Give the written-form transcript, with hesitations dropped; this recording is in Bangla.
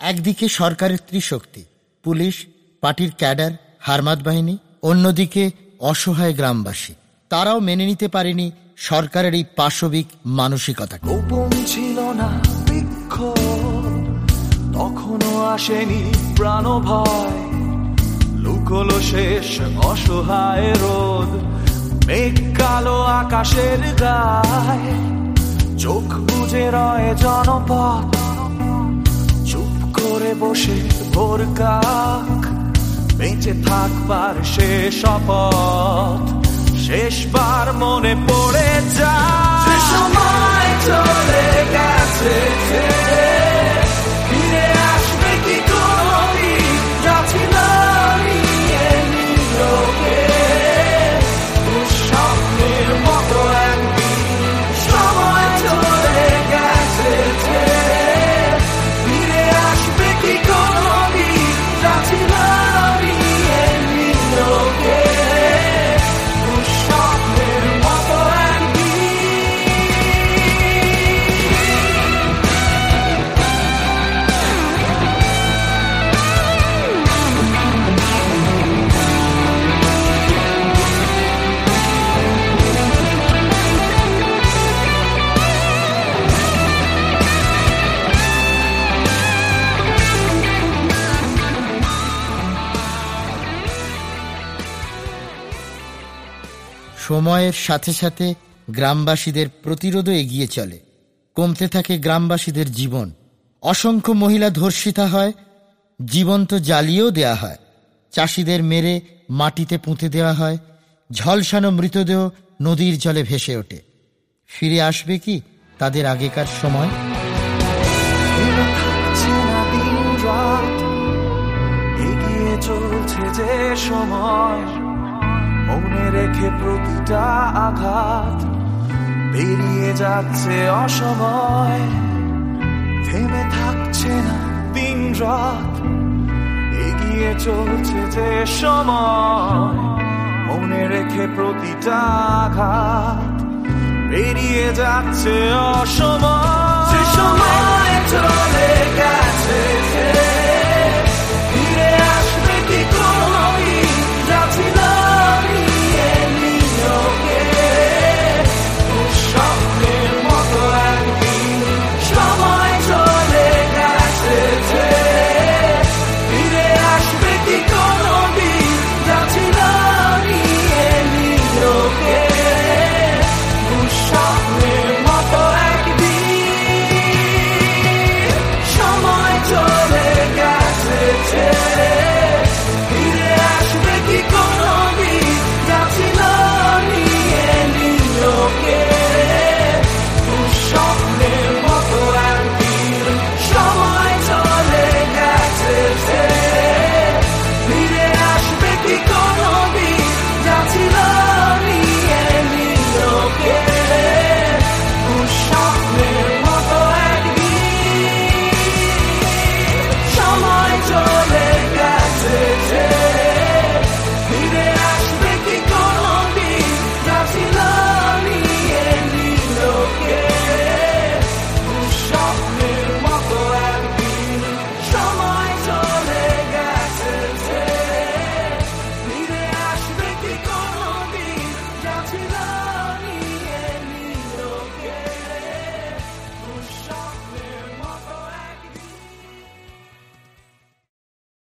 একদিকে সরকারের ত্রিশক্তি, পুলিশ, পার্টির ক্যাডার, হারমাত বাহিনী, অন্যদিকে অসহায় গ্রামবাসী। তারাও মেনে নিতে পারেনি সরকারের এই পাশবিক মানসিকতাকে। গোপন ছিল না বিক্ষোভ, তখনও আসেনি প্রাণ ভয়, লুকোলো শেষ অসহায় রোদ, মেঘ কালো আকাশের গায়ে, চোখ বুজে রয় জনপদ, চুপ করে বসে ভোর কাক, বেঁচে থাকবার শেষ শপথ, শেষবার মনে পড়ে যায় সময় চলে গেছে, ফিরে আসবে কি কোনদিন, যাচ্ছিল নিয়ে নিলোকে স্বপ্নের মতো একদিন, সময় চলে গেছে, ফিরে আসবে কি কোনদিন, যাচ্ছিল নিয়ে নিলোকে স্বপ্নের মতো সময়ের সাথে সাথে গ্রামবাসীদের প্রতিরোধও এগিয়ে চলে। কমতে থাকে গ্রামবাসীদের জীবন। অসংখ্য মহিলা ধর্ষিতা হয়, জীবন্ত জ্বালিয়েও দেয়া হয়, চাষিদের মেরে মাটিতে পুঁতে দেওয়া হয়, ঝলসানো মৃতদেহ নদীর জলে ভেসে ওঠে। ফিরে আসবে কি তাদের আগেকার সময়? এগিয়ে চলছে যে সময়, মনে রেখে প্রতিটা আঘাত, পেরিয়ে যাচ্ছে অসময়, থেমে থাকছে না দিন রাত, এগিয়ে চলছে যে সময়, মনে রেখে প্রতিটা আঘাত, পেরিয়ে যাচ্ছে অসময়, যে সময় চলে গেছে।